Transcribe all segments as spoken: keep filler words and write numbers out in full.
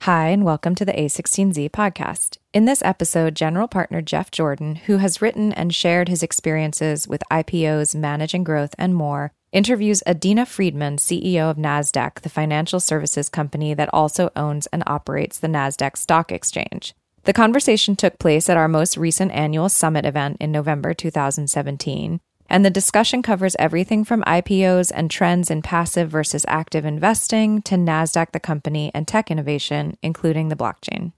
Hi, and welcome to the A sixteen Z podcast. In this episode, General Partner Jeff Jordan, who has written and shared his experiences with I P Os, managing growth, and more, interviews Adena Friedman, C E O of Nasdaq, the financial services company that also owns and operates the Nasdaq Stock Exchange. The conversation took place at our most recent annual summit event in November two thousand seventeen, and the discussion covers everything from I P Os and trends in passive versus active investing to Nasdaq the company and tech innovation, including the blockchain.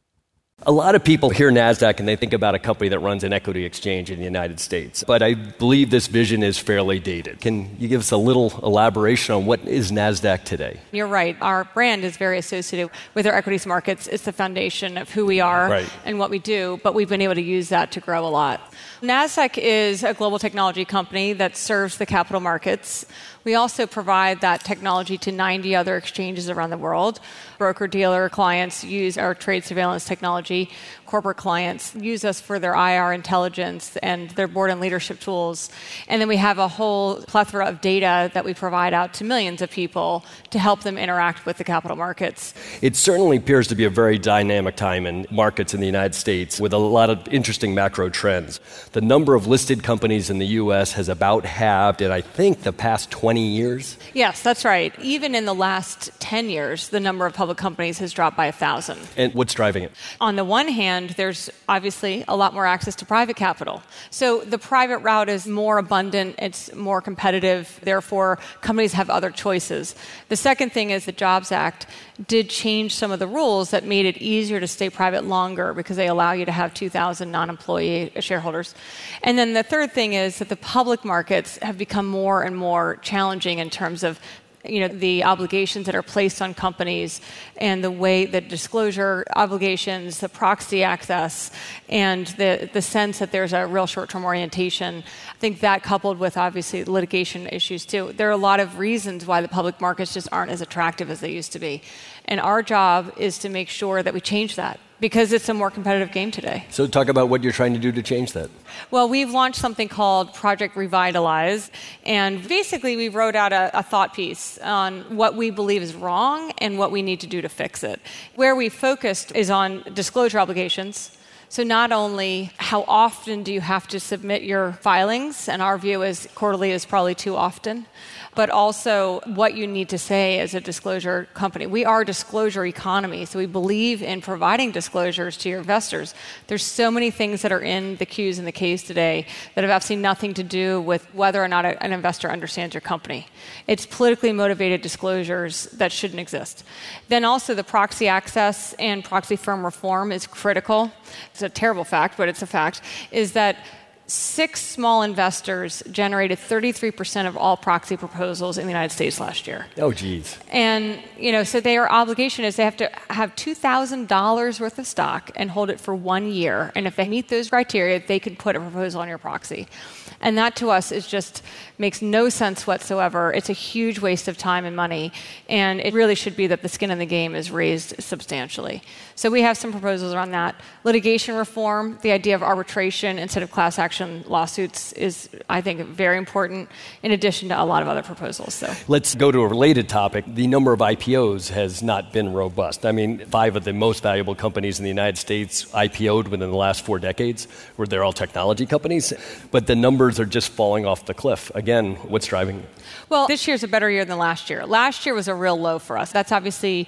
A lot of people hear Nasdaq and they think about a company that runs an equity exchange in the United States. But I believe this vision is fairly dated. Can you give us a little elaboration on what is Nasdaq today? You're right. Our brand is very associated with our equities markets. It's the foundation of who we are right. and what we do, but we've been able to use that to grow a lot. Nasdaq is a global technology company that serves the capital markets. We also provide that technology to ninety other exchanges around the world. Broker-dealer clients use our trade surveillance technology. Corporate clients use us for their I R intelligence and their board and leadership tools. And then we have a whole plethora of data that we provide out to millions of people to help them interact with the capital markets. It certainly appears to be a very dynamic time in markets in the United States with a lot of interesting macro trends. The number of listed companies in the U S has about halved in, I think, the past twenty years. Yes, that's right. Even in the last ten years, the number of public companies has dropped by one thousand. And what's driving it? On the one hand, there's obviously a lot more access to private capital. So the private route is more abundant, it's more competitive, therefore companies have other choices. The second thing is the Jobs Act did change some of the rules that made it easier to stay private longer because they allow you to have two thousand non-employee shareholders. And then the third thing is that the public markets have become more and more challenging in terms of you know, the obligations that are placed on companies and the way the disclosure obligations, the proxy access, and the, the sense that there's a real short-term orientation. I think that coupled with obviously litigation issues too. There are a lot of reasons why the public markets just aren't as attractive as they used to be. And our job is to make sure that we change that, because it's a more competitive game today. So talk about what you're trying to do to change that. Well, we've launched something called Project Revitalize, and basically we wrote out a, a thought piece on what we believe is wrong and what we need to do to fix it. Where we focused is on disclosure obligations. So not only how often do you have to submit your filings, and our view is quarterly is probably too often, but also what you need to say as a disclosure company. We are a disclosure economy, so we believe in providing disclosures to your investors. There's so many things that are in the Qs and the Ks today that have absolutely nothing to do with whether or not a, an investor understands your company. It's politically motivated disclosures that shouldn't exist. Then also the proxy access and proxy firm reform is critical. It's a terrible fact, but it's a fact, is that six small investors generated thirty-three percent of all proxy proposals in the United States last year. Oh, geez. And, you know, so their obligation is they have to have two thousand dollars worth of stock and hold it for one year. And if they meet those criteria, they can put a proposal on your proxy. And that to us is just makes no sense whatsoever. It's a huge waste of time and money. And it really should be that the skin in the game is raised substantially. So we have some proposals around that. Litigation reform, the idea of arbitration instead of class action lawsuits is, I think, very important, in addition to a lot of other proposals. So let's go to a related topic. The number of I P Os has not been robust. I mean, five of the most valuable companies in the United States I P O'd within the last four decades, where they're all technology companies. But the numbers are just falling off the cliff. Again, what's driving it? Well, this year's a better year than last year. Last year was a real low for us. That's obviously,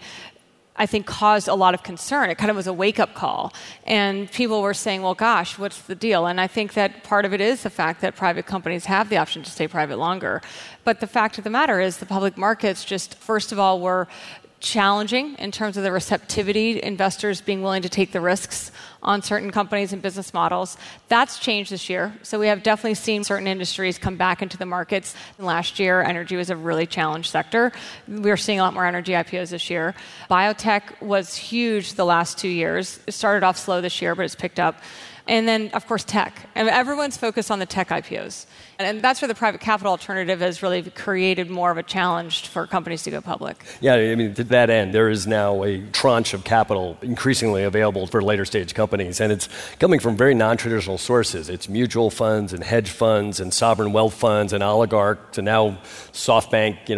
I think, caused a lot of concern. It kind of was a wake-up call. And people were saying, well, gosh, what's the deal? And I think that part of it is the fact that private companies have the option to stay private longer. But the fact of the matter is the public markets just, first of all, were challenging in terms of the receptivity, investors being willing to take the risks on certain companies and business models. That's changed this year. So we have definitely seen certain industries come back into the markets. Last year, energy was a really challenged sector. We're seeing a lot more energy I P Os this year. Biotech was huge the last two years. It started off slow this year, but it's picked up. And then, of course, tech. And everyone's focused on the tech I P Os. And that's where the private capital alternative has really created more of a challenge for companies to go public. Yeah, I mean, to that end, there is now a tranche of capital increasingly available for later stage companies. And it's coming from very non-traditional sources. It's mutual funds and hedge funds and sovereign wealth funds and oligarchs and now SoftBank, you know,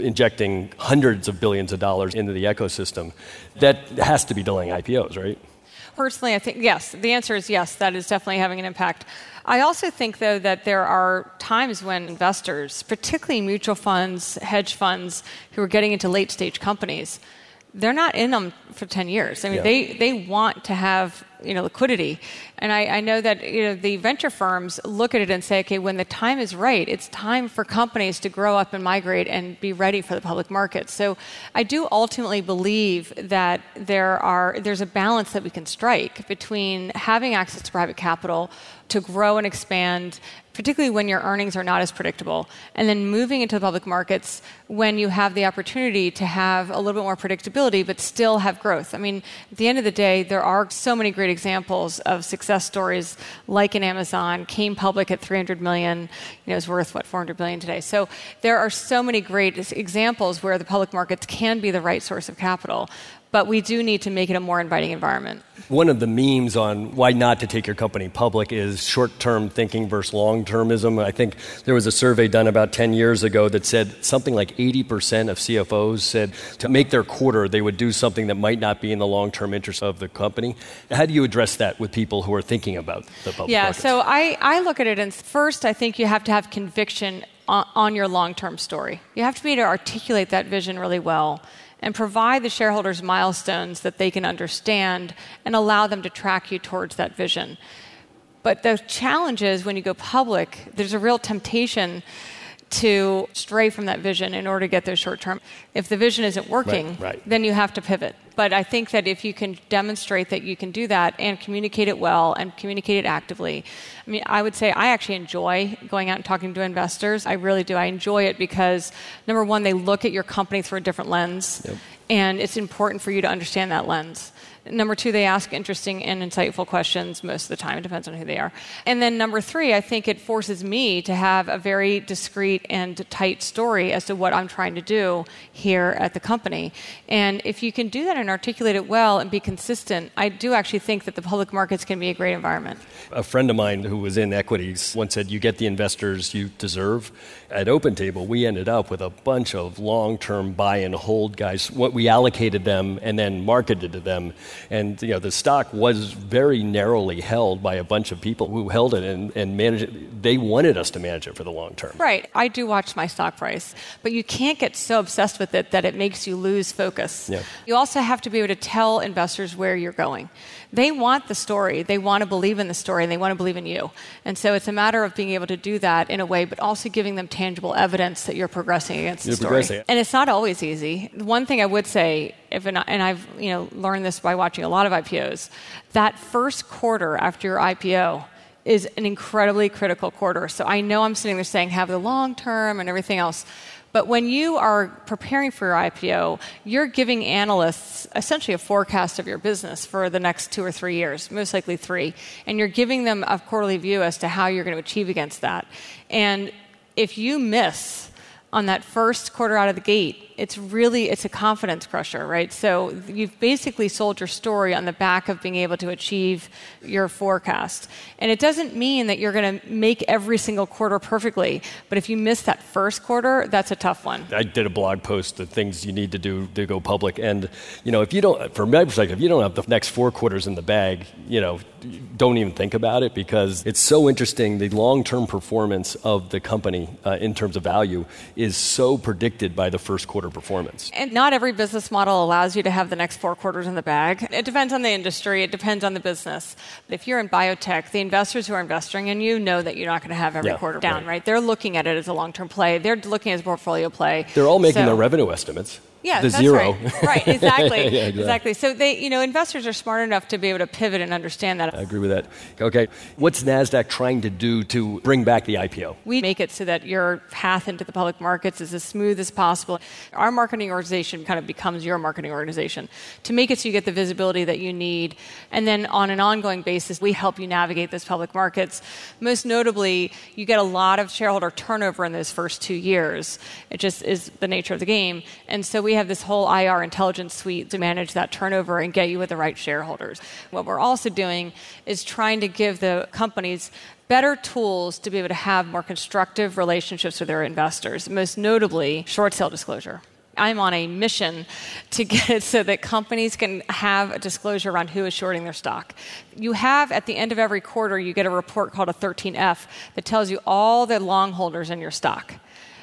injecting hundreds of billions of dollars into the ecosystem. That has to be delaying I P Os, right? Personally, I think, yes. The answer is yes. That is definitely having an impact. I also think, though, that there are times when investors, particularly mutual funds, hedge funds, who are getting into late-stage companies, they're not in them for ten years. I mean, yeah. they, they want to have, you know, liquidity. And I, I know that, you know, the venture firms look at it and say, okay, when the time is right, it's time for companies to grow up and migrate and be ready for the public markets. So I do ultimately believe that there are there's a balance that we can strike between having access to private capital to grow and expand, particularly when your earnings are not as predictable, and then moving into the public markets when you have the opportunity to have a little bit more predictability but still have growth. I mean, at the end of the day, there are so many great examples of success stories like in Amazon, came public at three hundred million, you know, is worth, what, four hundred billion today. So there are so many great examples where the public markets can be the right source of capital. But we do need to make it a more inviting environment. One of the memes on why not to take your company public is short-term thinking versus long-termism. I think there was a survey done about ten years ago that said something like eighty percent of C F Os said to make their quarter, they would do something that might not be in the long-term interest of the company. How do you address that with people who are thinking about the public yeah, markets? so I, I look at it, and first, I think you have to have conviction on, on your long-term story. You have to be able to articulate that vision really well and provide the shareholders milestones that they can understand and allow them to track you towards that vision. But the challenge is when you go public, there's a real temptation to stray from that vision in order to get those short-term. If the vision isn't working, right, right. then you have to pivot. But I think that if you can demonstrate that you can do that and communicate it well and communicate it actively, I mean, I would say I actually enjoy going out and talking to investors. I really do. I enjoy it because, number one, they look at your company through a different lens, yep. and it's important for you to understand that lens. Number two, they ask interesting and insightful questions most of the time. It depends on who they are. And then number three, I think it forces me to have a very discreet and tight story as to what I'm trying to do here at the company. And if you can do that and articulate it well and be consistent, I do actually think that the public markets can be a great environment. A friend of mine who was in equities once said, you get the investors you deserve. At OpenTable, we ended up with a bunch of long-term buy and hold guys. What we allocated them and then marketed to them. And you know, the stock was very narrowly held by a bunch of people who held it and, and managed it. They wanted us to manage it for the long term. Right. I do watch my stock price, but you can't get so obsessed with it that it makes you lose focus. Yeah. You also have to be able to tell investors where you're going. They want the story. They want to believe in the story, and they want to believe in you. And so it's a matter of being able to do that in a way, but also giving them tangible evidence that you're progressing against you're the story. Progressing. And it's not always easy. One thing I would say, if and I've you know learned this by watching a lot of I P Os, that first quarter after your I P O is an incredibly critical quarter. So I know I'm sitting there saying have the long term and everything else. But when you are preparing for your I P O, you're giving analysts essentially a forecast of your business for the next two or three years, most likely three. And you're giving them a quarterly view as to how you're going to achieve against that. And if you miss on that first quarter out of the gate, it's really, it's a confidence crusher, right? So you've basically sold your story on the back of being able to achieve your forecast. And it doesn't mean that you're going to make every single quarter perfectly, but if you miss that first quarter, that's a tough one. I did a blog post of things you need to do to go public. And, you know, if you don't, from my perspective, if you don't have the next four quarters in the bag, you know, don't even think about it because it's so interesting. The long-term performance of the company uh, in terms of value is so predicted by the first quarter performance. And not every business model allows you to have the next four quarters in the bag. It depends on the industry. It depends on the business. But if you're in biotech, the investors who are investing, and you know that you're not going to have every yeah, quarter down, right. right? They're looking at it as a long-term play. They're looking at it as a portfolio play. They're all making so, their revenue estimates. Yeah, the that's zero. Right. right, exactly. yeah, exactly. Exactly. So they, you know, investors are smart enough to be able to pivot and understand that. I agree with that. Okay. What's NASDAQ trying to do to bring back the I P O? We make it so that your path into the public markets is as smooth as possible. Our marketing organization kind of becomes your marketing organization to make it so you get the visibility that you need. And then on an ongoing basis, we help you navigate those public markets. Most notably, you get a lot of shareholder turnover in those first two years. It just is the nature of the game. And so we we have this whole I R intelligence suite to manage that turnover and get you with the right shareholders. What we're also doing is trying to give the companies better tools to be able to have more constructive relationships with their investors, most notably short sale disclosure. I'm on a mission to get it so that companies can have a disclosure around who is shorting their stock. You have, at the end of every quarter, you get a report called a thirteen F that tells you all the long holders in your stock.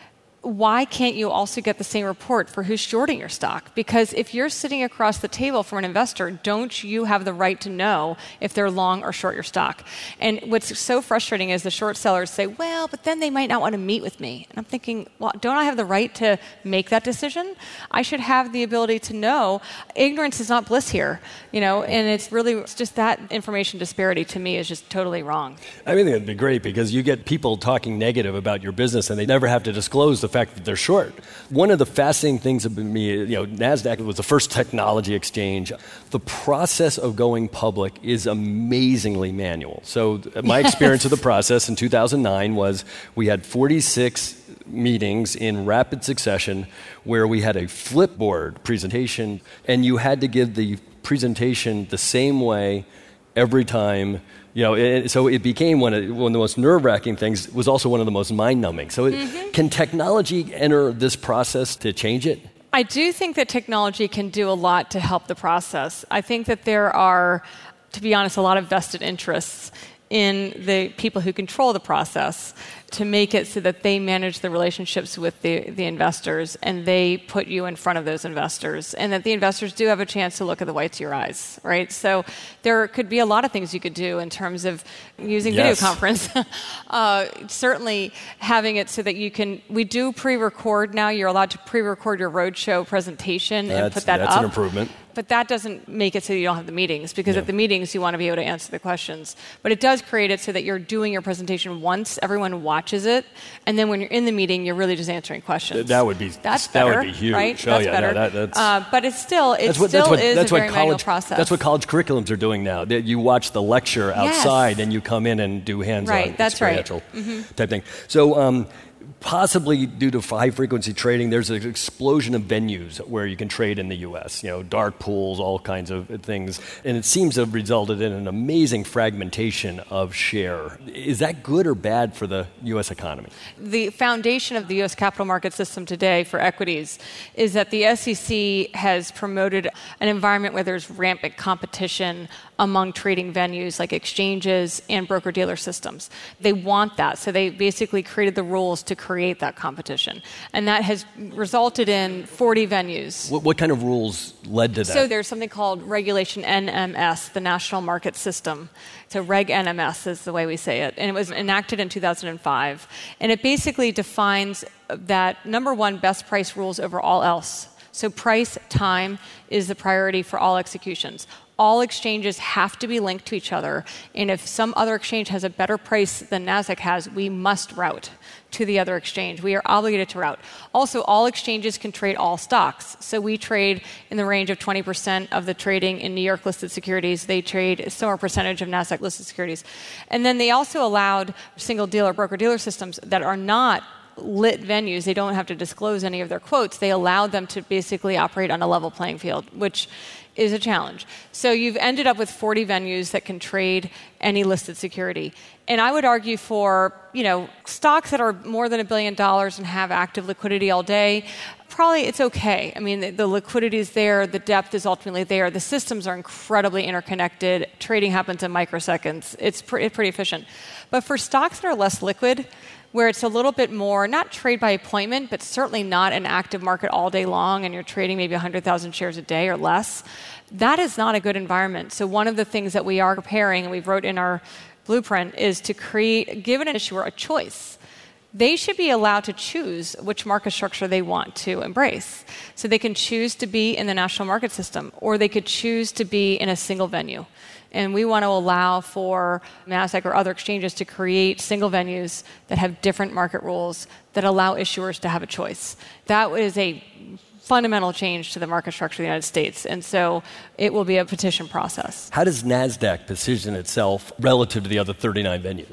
Why can't you also get the same report for who's shorting your stock? Because if you're sitting across the table from an investor, don't you have the right to know if they're long or short your stock? And what's so frustrating is the short sellers say, well, but then they might not want to meet with me. And I'm thinking, well, don't I have the right to make that decision? I should have the ability to know. Ignorance is not bliss here, you know, and it's really it's just that information disparity to me is just totally wrong. I think it'd be great because you get people talking negative about your business and they never have to disclose the fact that they're short. One of the fascinating things about me, you know, NASDAQ was the first technology exchange. The process of going public is amazingly manual. So my yes. experience of the process in two thousand nine was we had forty-six meetings in rapid succession where we had a flipboard presentation and you had to give the presentation the same way every time. You know, it, so it became one of, one of the most nerve-wracking things. It was also one of the most mind-numbing. So it, mm-hmm. can technology enter this process to change it? I do think that technology can do a lot to help the process. I think that there are, to be honest, a lot of vested interests in the people who control the process to make it so that they manage the relationships with the, the investors and they put you in front of those investors and that the investors do have a chance to look at the whites of your eyes, right? So there could be a lot of things you could do in terms of using yes. video conference. uh, certainly having it so that you can, we do pre-record now. You're allowed to pre-record your roadshow presentation that's, and put that that's up. That's an improvement. But that doesn't make it so you don't have the meetings because yeah. at the meetings you want to be able to answer the questions. But it does create it so that you're doing your presentation once, everyone watches it, and then when you're in the meeting, you're really just answering questions. That would be that's that better, would be huge. right? Oh, that's yeah, better. No, that, that's, uh, but it's still it what, still what, is a very college, manual process. That's what college curriculums are doing now. That you watch the lecture outside yes. and you come in and do hands-on right, that's experiential right. mm-hmm. type thing. So. Um, Possibly due to high-frequency trading, there's an explosion of venues where you can trade in the U S, you know, dark pools, all kinds of things. And it seems to have resulted in an amazing fragmentation of share. Is that good or bad for the U S economy? The foundation of the U S capital market system today for equities is that the S E C has promoted an environment where there's rampant competition among trading venues like exchanges and broker-dealer systems. They want that, so they basically created the rules to create that competition. And that has resulted in forty venues. What, what kind of rules led to that? So there's something called Regulation N M S, the National Market System. So Reg N M S is the way we say it. And it was enacted in two thousand five. And it basically defines that, number one, best price rules over all else. So price, time is the priority for all executions. All exchanges have to be linked to each other. And if some other exchange has a better price than NASDAQ has, we must route to the other exchange. We are obligated to route. Also, all exchanges can trade all stocks. So we trade in the range of twenty percent of the trading in New York listed securities. They trade a similar percentage of NASDAQ listed securities. And then they also allowed single dealer, broker-dealer systems that are not lit venues. They don't have to disclose any of their quotes. They allowed them to basically operate on a level playing field, which is a challenge. So you've ended up with forty venues that can trade any listed security. And I would argue for, you know, stocks that are more than a billion dollars and have active liquidity all day, probably it's okay. I mean, the, the liquidity is there, the depth is ultimately there, the systems are incredibly interconnected, trading happens in microseconds, it's pre- pretty efficient. But for stocks that are less liquid, where it's a little bit more, not trade by appointment, but certainly not an active market all day long, and you're trading maybe one hundred thousand shares a day or less, that is not a good environment. So one of the things that we are preparing, and we wrote in our blueprint, is to create, give an issuer a choice. They should be allowed to choose which market structure they want to embrace. So they can choose to be in the national market system, or they could choose to be in a single venue. And we want to allow for NASDAQ or other exchanges to create single venues that have different market rules that allow issuers to have a choice. That is a fundamental change to the market structure of the United States. And so it will be a petition process. How does NASDAQ position itself relative to the other thirty-nine venues?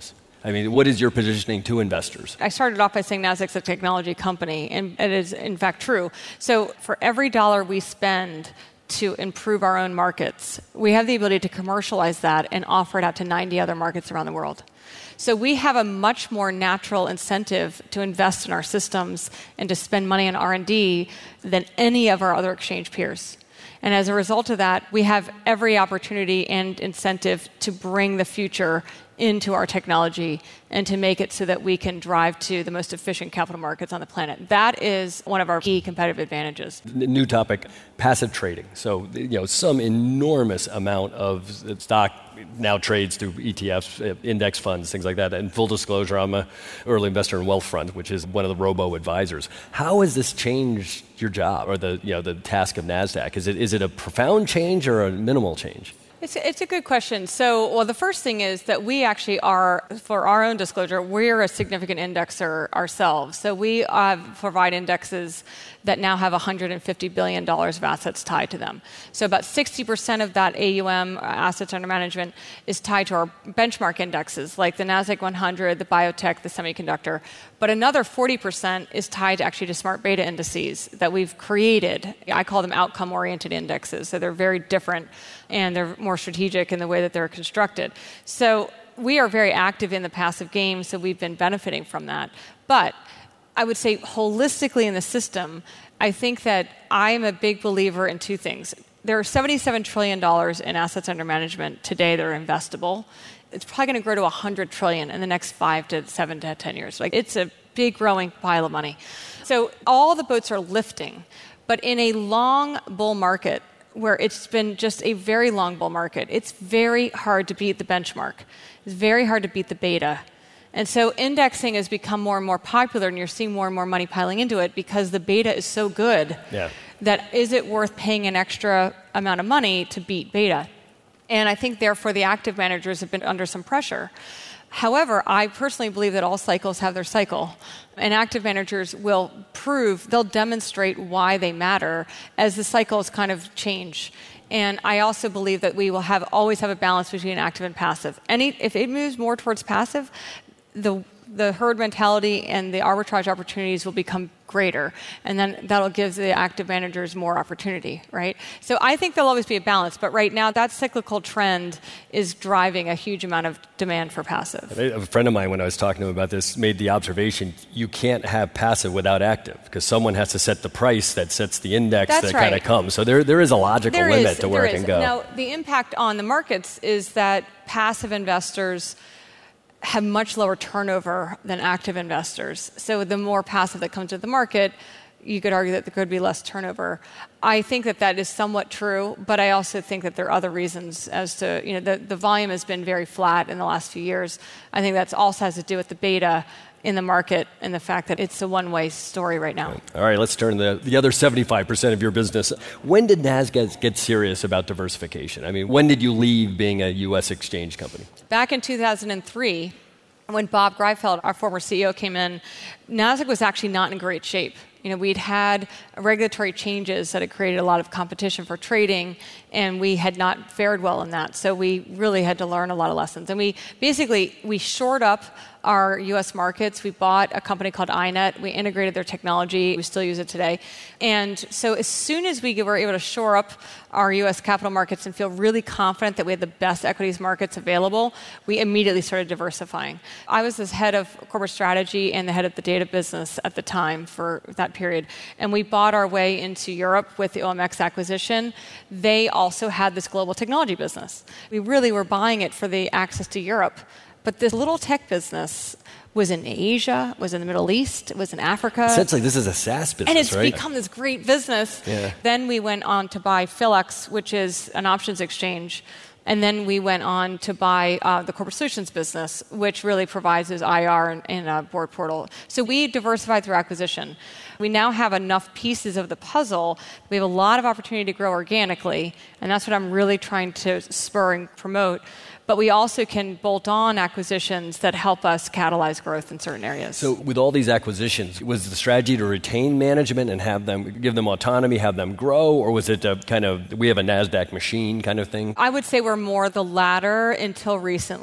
I mean, what is your positioning to investors? I started off by saying Nasdaq's a technology company, and it is in fact true. So for every dollar we spend to improve our own markets, we have the ability to commercialize that and offer it out to ninety other markets around the world. So we have a much more natural incentive to invest in our systems and to spend money on R and D than any of our other exchange peers. And as a result of that, we have every opportunity and incentive to bring the future into our technology and to make it so that we can drive to the most efficient capital markets on the planet. That is one of our key competitive advantages. New topic, passive trading. So, you know, some enormous amount of stock now trades through E T Fs, index funds, things like that. And full disclosure, I'm an early investor in Wealthfront, which is one of the robo-advisors. How has this changed your job or the, you know, the task of Nasdaq? Is it is it a profound change or a minimal change? It's a, it's a good question. So, well, the first thing is that we actually are, for our own disclosure, we're a significant indexer ourselves. So we uh, provide indexes that now have one hundred fifty billion dollars of assets tied to them. So about sixty percent of that A U M, assets under management, is tied to our benchmark indexes, like the Nasdaq one hundred, the biotech, the semiconductor. But another forty percent is tied actually to smart beta indices that we've created. I call them outcome-oriented indexes. So they're very different, and they're more strategic in the way that they're constructed. So we are very active in the passive game, so we've been benefiting from that. But I would say holistically in the system, I think that I'm a big believer in two things. There are seventy-seven trillion dollars in assets under management today that are investable. It's probably going to grow to one hundred trillion dollars in the next five to seven to ten years. Like, it's a big growing pile of money. So all the boats are lifting. But in a long bull market, where it's been just a very long bull market, it's very hard to beat the benchmark. It's very hard to beat the beta. And so indexing has become more and more popular, and you're seeing more and more money piling into it because the beta is so good yeah. that is it worth paying an extra amount of money to beat beta? And I think, therefore, the active managers have been under some pressure. However, I personally believe that all cycles have their cycle. And active managers will prove, they'll demonstrate why they matter as the cycles kind of change. And I also believe that we will have always have a balance between active and passive. Any, if it moves more towards passive, the the herd mentality and the arbitrage opportunities will become greater. And then that'll give the active managers more opportunity, right? So I think there'll always be a balance. But right now, that cyclical trend is driving a huge amount of demand for passive. A friend of mine, when I was talking to him about this, made the observation, you can't have passive without active because someone has to set the price that sets the index That's that right. kind of comes. So there, there is a logical there limit is, to where there it is. can go. Now, the impact on the markets is that passive investors have much lower turnover than active investors. So the more passive that comes to the market, you could argue that there could be less turnover. I think that that is somewhat true, but I also think that there are other reasons as to, you know, the, the volume has been very flat in the last few years. I think that also has to do with the beta in the market and the fact that it's a one-way story right now. All right, let's turn to the, the other seventy-five percent of your business. When did Nasdaq get serious about diversification? I mean, when did you leave being a U S exchange company? Back in two thousand three, when Bob Greifeld, our former C E O, came in, Nasdaq was actually not in great shape. You know, we'd had regulatory changes that had created a lot of competition for trading, and we had not fared well in that. So we really had to learn a lot of lessons. And we basically, we shored up our U S markets. We bought a company called I net. We integrated their technology. We still use it today. And so as soon as we were able to shore up our U S capital markets and feel really confident that we had the best equities markets available, we immediately started diversifying. I was the head of corporate strategy and the head of the data business at the time for that period. And we bought our way into Europe with the O M X acquisition. They also had this global technology business. We really were buying it for the access to Europe. But this little tech business was in Asia, was in the Middle East, was in Africa. Essentially, this is a SaaS business, and it's right? become this great business. Yeah. Then we went on to buy Philex, which is an options exchange. And then we went on to buy uh, the corporate solutions business, which really provides this I R and, and a board portal. So we diversified through acquisition. We now have enough pieces of the puzzle. We have a lot of opportunity to grow organically, and that's what I'm really trying to spur and promote. But we also can bolt on acquisitions that help us catalyze growth in certain areas. So with all these acquisitions, was the strategy to retain management and have them, give them autonomy, have them grow, or was it a kind of, we have a NASDAQ machine kind of thing? I would say we're more the latter until recently.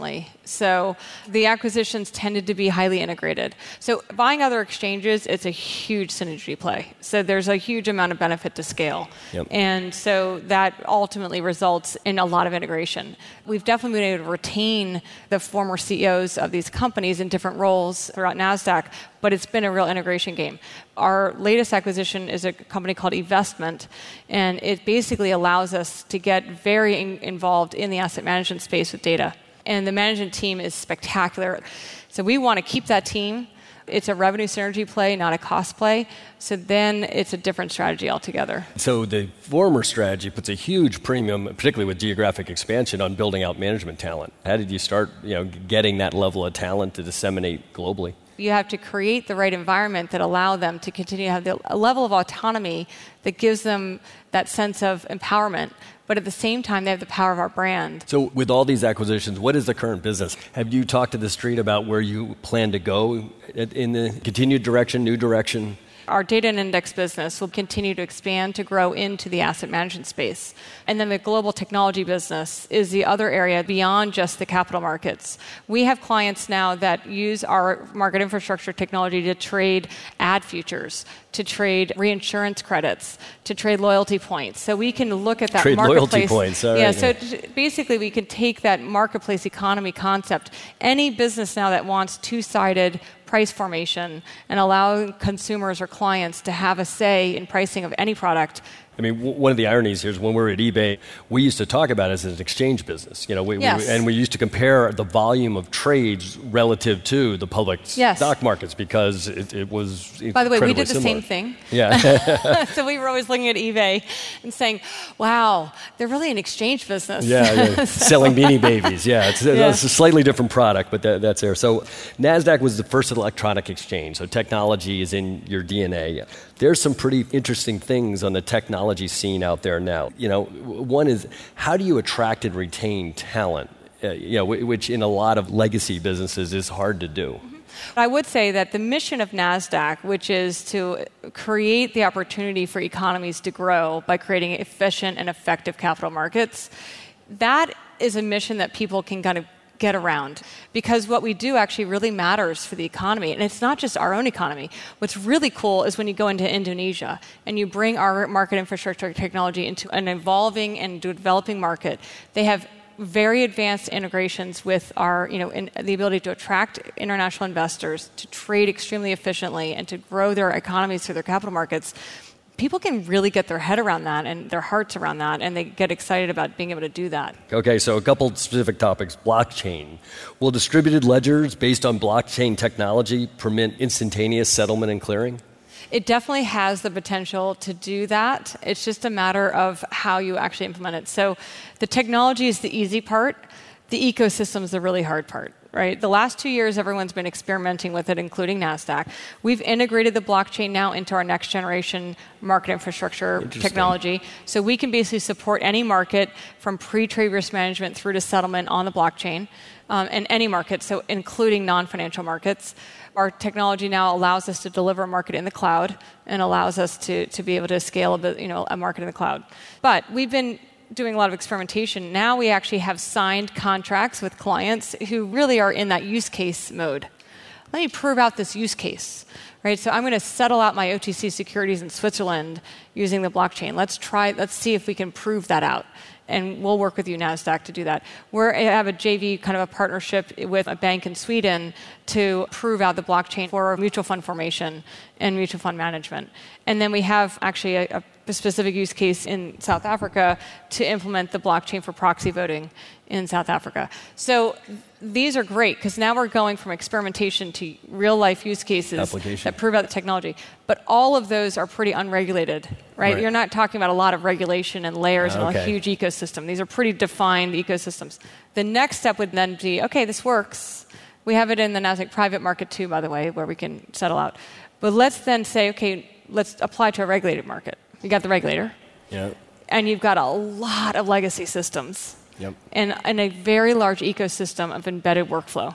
So the acquisitions tended to be highly integrated. So buying other exchanges, it's a huge synergy play. So there's a huge amount of benefit to scale. Yep. And so that ultimately results in a lot of integration. We've definitely been able to retain the former C E Os of these companies in different roles throughout NASDAQ, but it's been a real integration game. Our latest acquisition is a company called eVestment, and it basically allows us to get very in- involved in the asset management space with data. And the management team is spectacular. So we want to keep that team. It's a revenue synergy play, not a cost play. So then it's a different strategy altogether. So the former strategy puts a huge premium, particularly with geographic expansion, on building out management talent. How did you start, you know, getting that level of talent to disseminate globally? You have to create the right environment that allow them to continue to have the, a level of autonomy that gives them that sense of empowerment. But at the same time, they have the power of our brand. So with all these acquisitions, what is the current business? Have you talked to the street about where you plan to go in the continued direction, new direction? Our data and index business will continue to expand to grow into the asset management space. And then the global technology business is the other area beyond just the capital markets. We have clients now that use our market infrastructure technology to trade ad futures, to trade reinsurance credits, to trade loyalty points. So we can look at that trade marketplace. Trade loyalty points. All yeah, right. so t- basically we can take that marketplace economy concept. Any business now that wants two-sided price formation and allow consumers or clients to have a say in pricing of any product. I mean, w- one of the ironies here is when we were at eBay, we used to talk about it as an exchange business, you know, we, yes. we, and we used to compare the volume of trades relative to the public yes. stock markets because it, it was By the way, we did the similar. same thing. Yeah. So we were always looking at eBay and saying, wow, they're really an exchange business. Yeah, yeah. so. Selling Beanie Babies. Yeah, it's, yeah. it's a slightly different product, but that, that's there. So NASDAQ was the first electronic exchange, so technology is in your D N A. There's some pretty interesting things on the technology scene out there now. You know, one is, how do you attract and retain talent? Uh, you know, which in a lot of legacy businesses is hard to do. Mm-hmm. I would say that the mission of NASDAQ, which is to create the opportunity for economies to grow by creating efficient and effective capital markets, that is a mission that people can kind of get around, because what we do actually really matters for the economy. And it's not just our own economy. What's really cool is when you go into Indonesia and you bring our market infrastructure technology into an evolving and developing market. They have very advanced integrations with our, you know, in, the ability to attract international investors, to trade extremely efficiently, and to grow their economies through their capital markets. People can really get their head around that and their hearts around that, and they get excited about being able to do that. Okay, so a couple specific topics. Blockchain. Will distributed ledgers based on blockchain technology permit instantaneous settlement and clearing? It definitely has the potential to do that. It's just a matter of how you actually implement it. So the technology is the easy part. The ecosystem is the really hard part. Right? The last two years, everyone's been experimenting with it, including NASDAQ. We've integrated the blockchain now into our next generation market infrastructure technology. So we can basically support any market from pre-trade risk management through to settlement on the blockchain, um, and any market, so including non-financial markets. Our technology now allows us to deliver a market in the cloud and allows us to, to be able to scale a, bit, you know, a market in the cloud. But we've been doing a lot of experimentation. Now we actually have signed contracts with clients who really are in that use case mode. Let me prove out this use case, right? So I'm going to settle out my O T C securities in Switzerland using the blockchain. Let's try, let's see if we can prove that out. And we'll work with you, NASDAQ, to do that. We have a J V, kind of a partnership with a bank in Sweden to prove out the blockchain for mutual fund formation and mutual fund management. And then we have actually a, a specific use case in South Africa to implement the blockchain for proxy voting in South Africa. So these are great, because now we're going from experimentation to real-life use cases that prove out the technology. But all of those are pretty unregulated, right? right? You're not talking about a lot of regulation and layers okay. and a huge ecosystem. These are pretty defined ecosystems. The next step would then be, okay, this works. We have it in the NASDAQ private market too, by the way, where we can settle out. But let's then say, okay, let's apply to a regulated market. You got the regulator. Yeah. And you've got a lot of legacy systems. Yep. And, and a very large ecosystem of embedded workflow.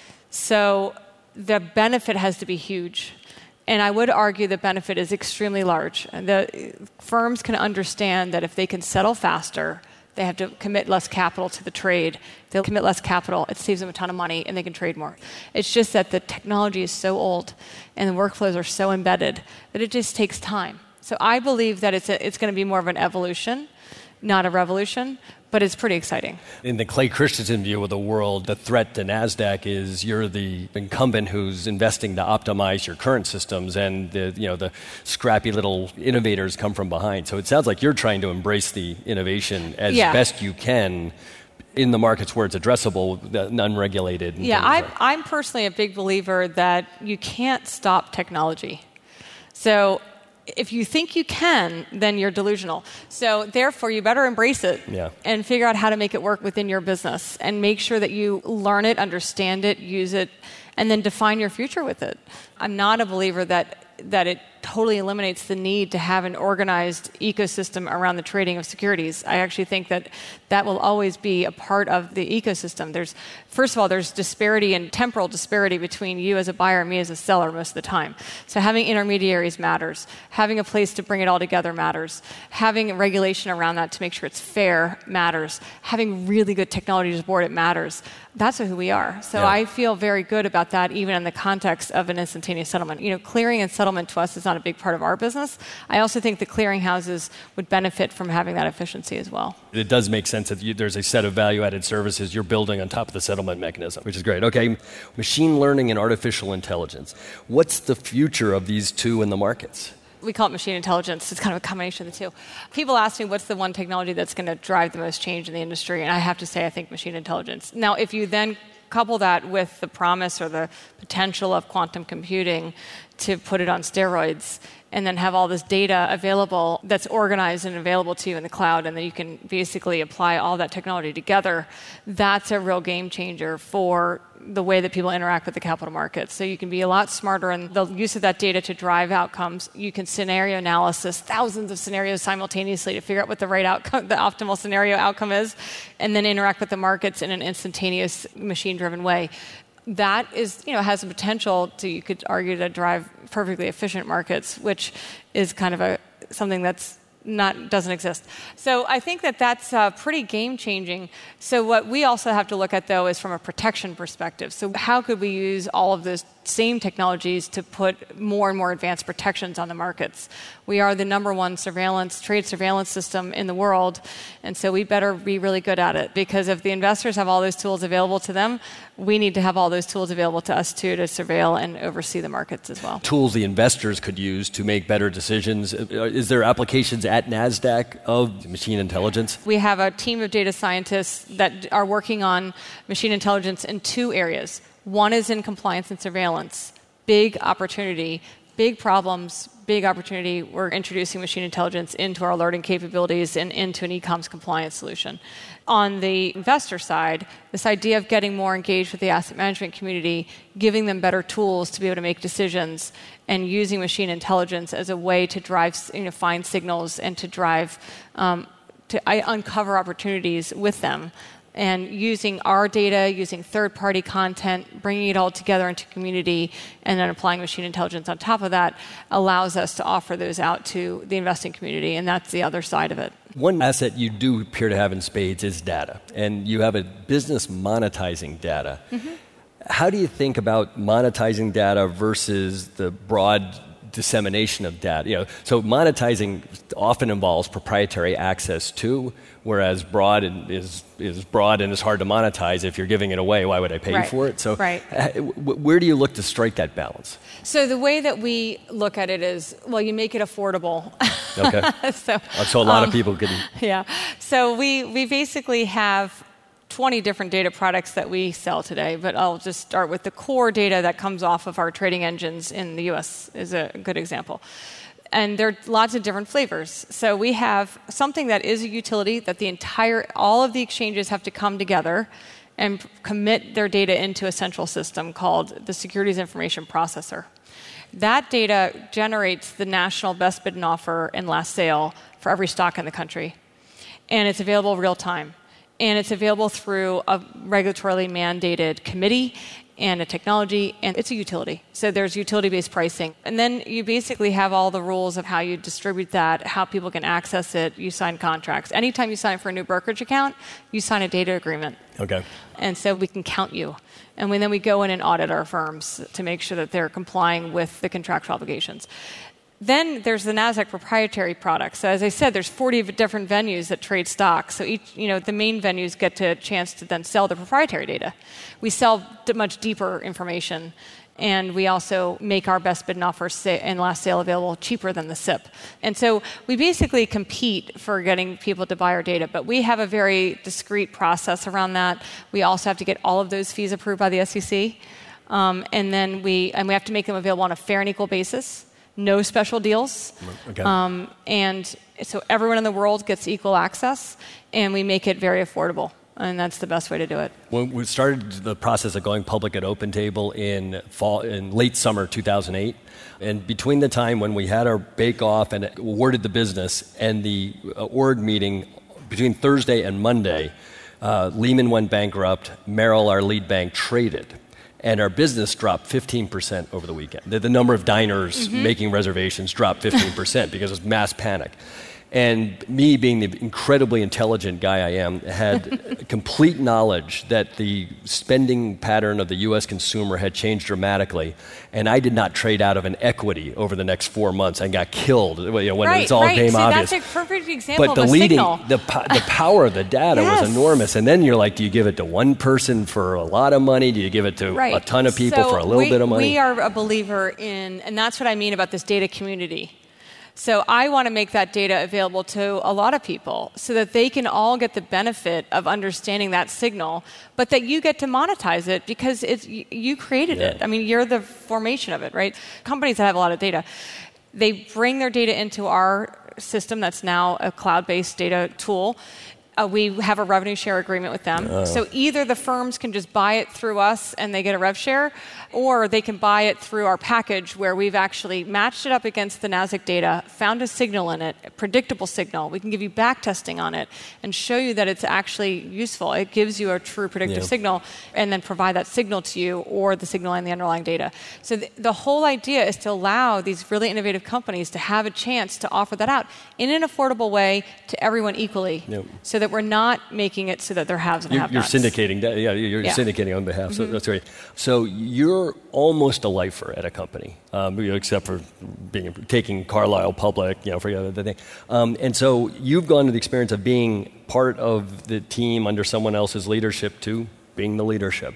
So the benefit has to be huge. And I would argue the benefit is extremely large. The firms can understand that if they can settle faster, They have to commit less capital to the trade. They'll commit less capital. It saves them a ton of money, and they can trade more. It's just that the technology is so old and the workflows are so embedded that it just takes time. So I believe that it's, a, it's going to be more of an evolution, not a revolution, but it's pretty exciting. In the Clay Christensen view of the world, the threat to NASDAQ is you're the incumbent who's investing to optimize your current systems, and the, you know, the scrappy little innovators come from behind. So it sounds like you're trying to embrace the innovation as yeah. best you can in the markets where it's addressable, unregulated. Yeah, I, I'm personally a big believer that you can't stop technology. So if you think you can, then you're delusional. So therefore, you better embrace it yeah. and figure out how to make it work within your business and make sure that you learn it, understand it, use it, and then define your future with it. I'm not a believer that that it totally eliminates the need to have an organized ecosystem around the trading of securities. I actually think that that will always be a part of the ecosystem. There's, first of all, there's disparity and temporal disparity between you as a buyer and me as a seller most of the time. So having intermediaries matters. Having a place to bring it all together matters. Having a regulation around that to make sure it's fair matters. Having really good technology to support it matters. That's who we are. So yeah. I feel very good about that, even in the context of an instantaneous settlement. You know, clearing and settlement to us is not a big part of our business. I also think the clearing houses would benefit from having that efficiency as well. It does make sense that you, there's a set of value-added services you're building on top of the settlement mechanism, which is great. Okay, machine learning and artificial intelligence. What's the future of these two in the markets? We call it machine intelligence. It's kind of a combination of the two. People ask me, what's the one technology that's going to drive the most change in the industry? And I have to say, I think machine intelligence. Now, if you then couple that with the promise or the potential of quantum computing to put it on steroids and then have all this data available that's organized and available to you in the cloud, and then you can basically apply all that technology together, that's a real game changer for the way that people interact with the capital markets. So you can be a lot smarter in the use of that data to drive outcomes. You can scenario analysis, thousands of scenarios simultaneously to figure out what the right outcome, the optimal scenario outcome is, and then interact with the markets in an instantaneous, machine-driven way. That is, you know, has the potential to, you could argue, to drive perfectly efficient markets, which is kind of a something that's not doesn't exist. So I think that that's uh, pretty game-changing. So what we also have to look at, though, is from a protection perspective. So how could we use all of those same technologies to put more and more advanced protections on the markets? We are the number one surveillance, trade surveillance system in the world, and so we better be really good at it, because if the investors have all those tools available to them, we need to have all those tools available to us, too, to surveil and oversee the markets as well. Tools the investors could use to make better decisions. Is there applications at NASDAQ of machine intelligence? We have a team of data scientists that are working on machine intelligence in two areas. One is in compliance and surveillance. Big opportunity, big problems, big opportunity. We're introducing machine intelligence into our alerting capabilities and into an e-coms compliance solution. On the investor side, this idea of getting more engaged with the asset management community, giving them better tools to be able to make decisions, and using machine intelligence as a way to drive, you know, find signals and to drive, um, to I, uncover opportunities with them. And using our data, using third-party content, bringing it all together into community, and then applying machine intelligence on top of that allows us to offer those out to the investing community, and that's the other side of it. One asset you do appear to have in spades is data, and you have a business monetizing data. Mm-hmm. How do you think about monetizing data versus the broad dissemination of data? You know, so monetizing often involves proprietary access to, whereas broad is is broad and is hard to monetize. If you're giving it away, why would I pay right. you for it? So right. where do you look to strike that balance? So the way that we look at it is, well, you make it affordable. Okay. so, so a lot um, of people can... Yeah. So we, we basically have twenty different data products that we sell today, but I'll just start with the core data that comes off of our trading engines in the U S is a good example. And there are lots of different flavors. So we have something that is a utility that the entire, all of the exchanges have to come together and commit their data into a central system called the Securities Information Processor. That data generates the national best bid and offer and last sale for every stock in the country. And it's available real time. And it's available through a regulatorily mandated committee, and a technology, and it's a utility. So there's utility-based pricing. And then you basically have all the rules of how you distribute that, how people can access it. You sign contracts. Anytime you sign for a new brokerage account, you sign a data agreement. Okay. And so we can count you. And we, then we go in and audit our firms to make sure that they're complying with the contractual obligations. Then there's the NASDAQ proprietary products. So as I said, there's forty different venues that trade stocks. So each, you know, the main venues get to a chance to then sell the proprietary data. We sell d- much deeper information, and we also make our best bid and offer sa- and last sale available cheaper than the S I P. And so we basically compete for getting people to buy our data, but we have a very discrete process around that. We also have to get all of those fees approved by the S E C, um, and then we and we have to make them available on a fair and equal basis. No special deals. Okay. Um, and so everyone in the world gets equal access, and we make it very affordable. And that's the best way to do it. When we started the process of going public at OpenTable in fall, in late summer two thousand eight, and between the time when we had our bake-off and awarded the business and the award meeting between Thursday and Monday, uh, Lehman went bankrupt, Merrill, our lead bank, traded. And our business dropped fifteen percent over the weekend. The, the number of diners mm-hmm. making reservations dropped fifteen percent because of mass panic. And me, being the incredibly intelligent guy I am, had complete knowledge that the spending pattern of the U S consumer had changed dramatically. And I did not trade out of an equity over the next four months and got killed you know, when right, it's all right. came See, obvious. That's a perfect example but of the a leading, signal. the po- the power of the data yes. was enormous. And then you're like, do you give it to one person for a lot of money? Do you give it to right. a ton of people so for a little we, bit of money? We are a believer in, and that's what I mean about this data community. So I want to make that data available to a lot of people so that they can all get the benefit of understanding that signal, but that you get to monetize it because it's, you created yeah. it. I mean, you're the formation of it, right? Companies that have a lot of data, they bring their data into our system that's now a cloud-based data tool. Uh, we have a revenue share agreement with them. Oh. So either the firms can just buy it through us and they get a rev share, or they can buy it through our package where we've actually matched it up against the NASDAQ data, found a signal in it, a predictable signal. We can give you back testing on it and show you that it's actually useful. It gives you a true predictive yeah. signal and then provide that signal to you or the signal and the underlying data. So th- the whole idea is to allow these really innovative companies to have a chance to offer that out in an affordable way to everyone equally. Yep. So that we're not making it so that they're haves and you're, have-nots. You're syndicating, yeah, you're yeah. syndicating on behalf. So mm-hmm. that's great. So you're almost a lifer at a company, um, you know, except for being taking Carlyle public, you know, for the thing. Um, and so you've gone to the experience of being part of the team under someone else's leadership to being the leadership.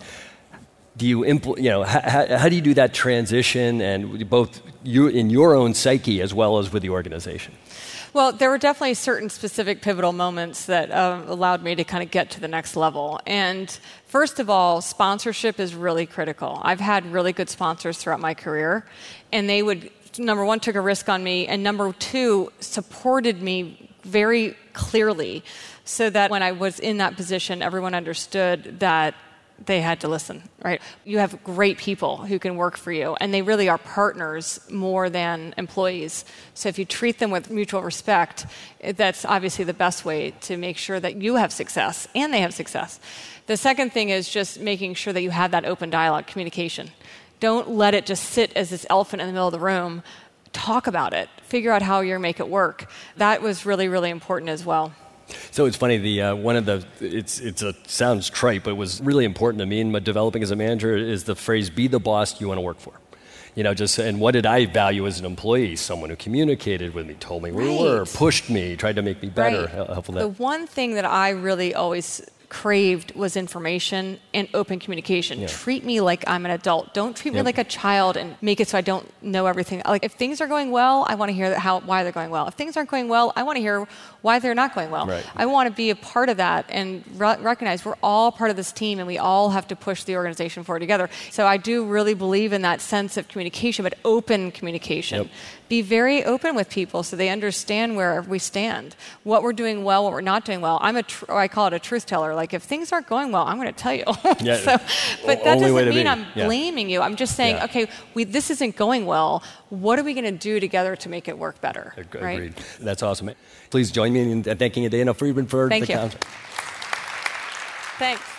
Do you, impl- you know, how, how do you do that transition, and both you in your own psyche as well as with the organization? Well, there were definitely certain specific pivotal moments that uh, allowed me to kind of get to the next level. And first of all, sponsorship is really critical. I've had really good sponsors throughout my career, and they would, number one, took a risk on me, and number two, supported me very clearly so that when I was in that position, everyone understood that they had to listen, right? You have great people who can work for you, and they really are partners more than employees. So if you treat them with mutual respect, that's obviously the best way to make sure that you have success and they have success. The second thing is just making sure that you have that open dialogue, communication. Don't let it just sit as this elephant in the middle of the room. Talk about it. Figure out how you're going to make it work. That was really, really important as well. So it's funny. The uh, one of the it's it's a sounds trite, but it was really important to me in my developing as a manager is the phrase "be the boss you want to work for." You know, just and what did I value as an employee? Someone who communicated with me, told me where right. we were, pushed me, tried to make me better. Right. Helpful that. The one thing that I really always craved was information and open communication. Yeah. Treat me like I'm an adult. Don't treat yep. me like a child and make it so I don't know everything. Like if things are going well, I want to hear how why they're going well. If things aren't going well, I want to hear why they're not going well. Right. I want to be a part of that and re- recognize we're all part of this team and we all have to push the organization forward together. So I do really believe in that sense of communication, but open communication. Yep. Be very open with people so they understand where we stand, what we're doing well, what we're not doing well. I'm a, tr- I call it a truth teller. Like if things aren't going well, I'm going to tell you. Yeah. so, but that Only doesn't mean I'm yeah. blaming you. I'm just saying, yeah. okay, we, this isn't going well. What are we going to do together to make it work better? Agreed. Right? That's awesome. Please join me in thanking Adena Friedman for Thank the you. contract. Thanks.